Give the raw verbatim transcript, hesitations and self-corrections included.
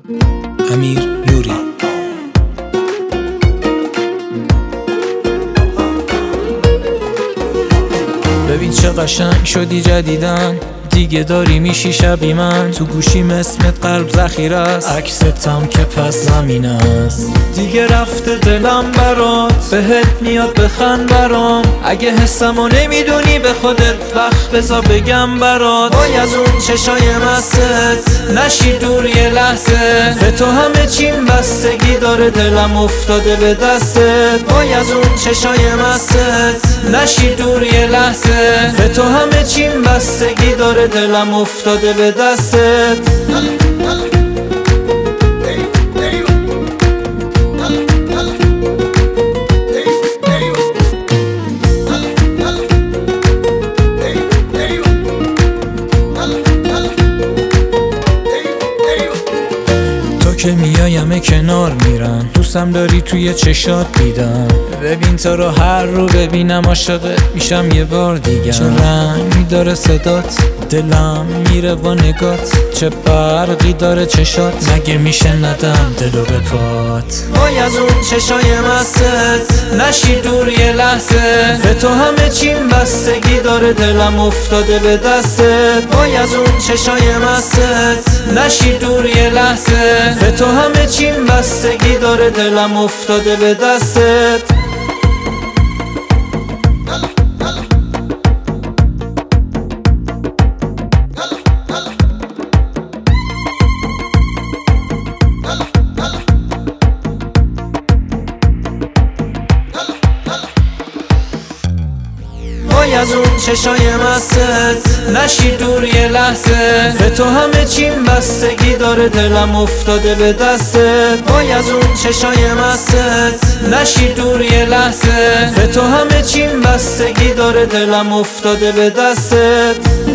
امیر نوری. ببین چه قشنگ شدی جدیدن، دیگه داری میشی شبی من. تو گوشیم اسمت قلب ذخیره است، عکستم که پس زمین است. دیگه رفته دلم برات، بهت میاد بخند برام. اگه حسمو نمیدونی به خودت وقت بذار بگم برات. وای از اون چشای مستت نشی دور یه لحظه، به تو همه چیم بستگی داره، دلم افتاده به دستت. وای از اون چشای مستت نشی دور یه لحظه، به تو همه چیم بستگی داره، دلم افتاده به دستت. که میایم کنار میرم، دوستم داری توی چشات دیدم. ببین تو رو هر رو ببینم عاشقت میشم یه بار دیگه. چه رنگی داره صدات، دلم میره با نگات. چه برقی داره چشات، مگه میشه ندم دلو به پات. وای از اون چشای مستت نشی دور یه لحظه، به تو همه چیم بستگی داره، دلم افتاده به دستت. وای از اون چشای مستت نشی دور یه لحظه، به تو همه چیم بستگی داره، دلم افتاده به دستت. وای از اون چشای مستت نشی دور یه لحظه، به تو همه چیم بستگی داره، دلم افتاده به دستت. وای از اون چشای مستت نشی دور یه لحظه، به تو همه چیم بستگی داره، دلم افتاده به دستت.